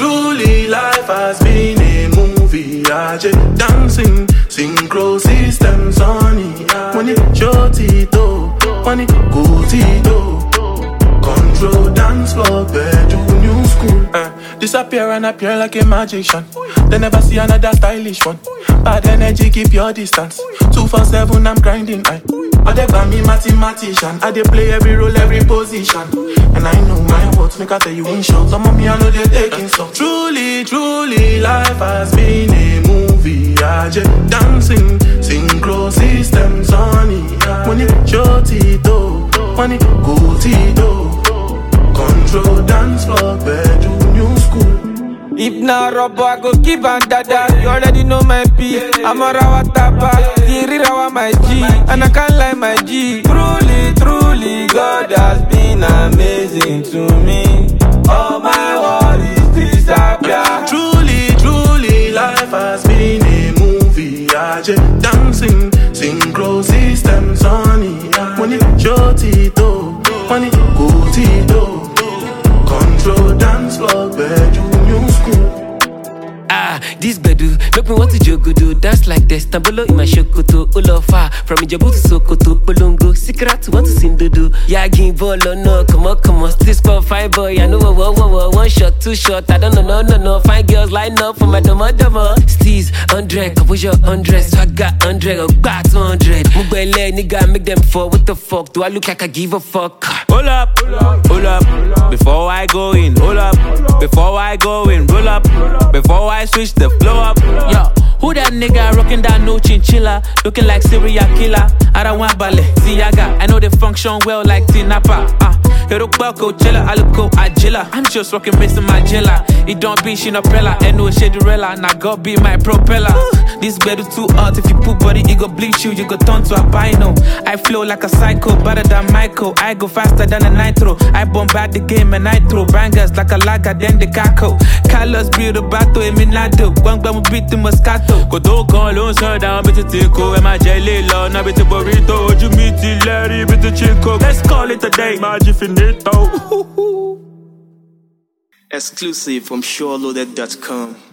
truly life has been a movie. Dancing, synchro systems on it. When it shorty do, when it goatee do. Control dance floor, bedroom, new school. Disappear and appear like a magician. They never see another stylish one. Bad energy, keep your distance. 247, I'm grinding. I they call me mathematician. I they play every role, every position. And I know my words, make I tell you in short. Some of me I know they taking so. Truly, truly, life has been a movie. Dancing, synchro systems on it. When it shorty do, when it goatee do. Control dance floor, bedroom, new school. If not rubber, I go keep and dada. You already know my P. I'm a rawa tapa, Kiri rawa my G. And I can't lie my G. Truly, truly, God has been amazing to me. All my worries disappear. Truly, truly, life has been a movie. Dancing, synchro systems on it. When it shorty do, when it goatee do. Control dance floor, bedroom, new school. This bedu make me want to jogodo. Dance like this, tambolo in my shokoto. Olofa from Ijebu to Sokoto. Polongo, secret want to sing dodo. Yagi bolo no, come on. Still score fine boy, I know what. 1 shot, 2 shot, I don't know, no. Fine girls line up for my domo. Steez, 100, composure 100. So I got 100, I got 200. Mubele nigga make them fall. What the fuck? Do I look like I give a fuck? Hold up. Before I go in, hold up. Before I go in, roll up. Before I switch the flow up. Yo, who that nigga rocking that no chinchilla? Looking like serial killer. I don't want ballet, Ziaga. I know they function well like Tinapa. Hero Belko, Chilla, Aluko, Agila. I'm just rocking Mr. Magella. It don't be Shinapella, and no Shadurella. Now God be my propeller. This bed is too hot. If you put body, it go bleach you. You go turn to albino. I flow like a psycho, better than Michael. I go faster than a nitro. I bombard the game and I throw bangers like a lager, then the caco. Carlos build a battle, Eminado. One will beat the Moscato. Go do call on sir down, bit of tico. And my jelly law, now bit of burrito. You meet the Larry, bit of chico. Let's call it a day, Magic Finito. Exclusive from SureLoaded.com.